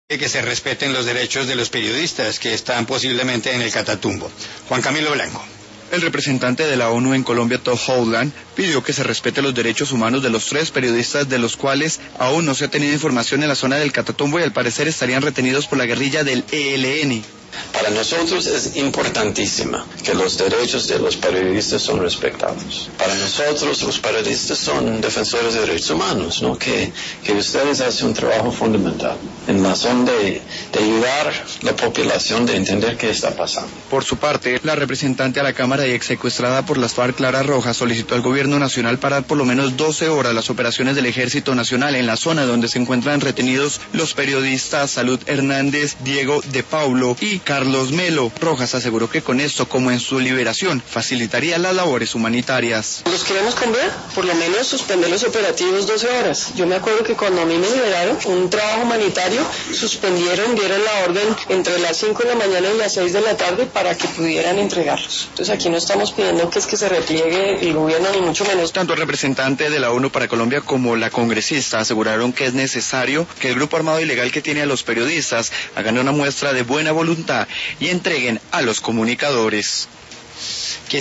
Que se respeten los derechos de los periodistas que están posiblemente en el Catatumbo. Juan Camilo Blanco. El representante de la ONU en Colombia, Todd Howland, pidió que se respeten los derechos humanos de los 3 periodistas, de los cuales aún no se ha tenido información en la zona del Catatumbo y al parecer estarían retenidos por la guerrilla del ELN. Para nosotros es importantísimo que los derechos de los periodistas son respetados. Para nosotros los periodistas son defensores de derechos humanos, ¿no? Que ustedes hacen un trabajo fundamental en razón de ayudar a la población de entender qué está pasando. Por su parte, la representante a la Cámara y exsecuestrada por las FARC, Clara Rojas, solicitó al gobierno nacional parar por lo menos 12 horas las operaciones del Ejército Nacional en la zona donde se encuentran retenidos los periodistas Salud Hernández, Diego de Paulo y Carlos Melo. Rojas aseguró que con esto, como en su liberación, facilitaría las labores humanitarias. Los queremos cambiar, por lo menos suspender los operativos 12 horas. Yo me acuerdo que cuando a mí me liberaron, un trabajo humanitario, suspendieron, dieron la orden entre las 5 de la mañana y las 6 de la tarde para que pudieran entregarlos. Entonces aquí no estamos pidiendo que se repliegue el gobierno, ni mucho menos. Tanto el representante de la ONU para Colombia como la congresista aseguraron que es necesario que el grupo armado ilegal que tiene a los periodistas hagan una muestra de buena voluntad y entreguen a los comunicadores.